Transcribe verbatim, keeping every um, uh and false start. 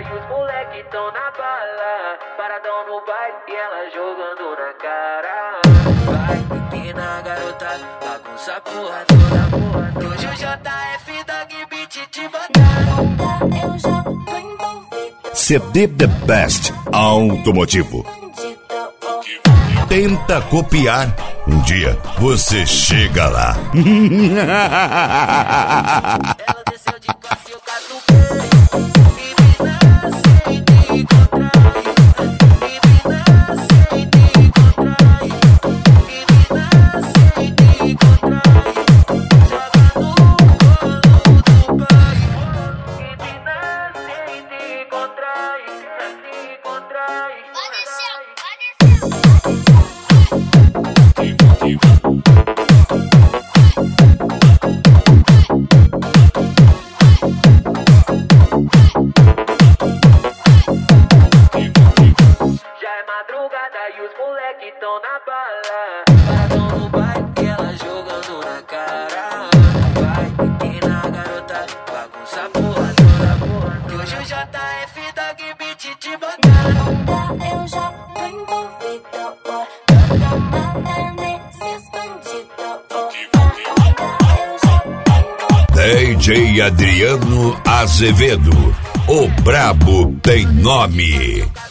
e os moleque tão na bala, paradão no baile e ela jogando na cara. Vai, empina a garota, bagunça a porra toda, porra. Que hoje o J F Dog Beat te botaram. Eu já tô envolvido. C D The Best Automotivo. Tenta copiar, um dia você chega lá. Ela desceu de classe, eu catuquei. E os moleque tão na bala, paradão no baile e ela jogando na cara. Vai, empina a garota, bagunça a porra toda, porra. Que hoje o J F Dog Beat te botaram. Eu já tô envolvido, oh. Toda mata nesses bandidos, oh. D J Adriano Azevedo, o brabo tem nome.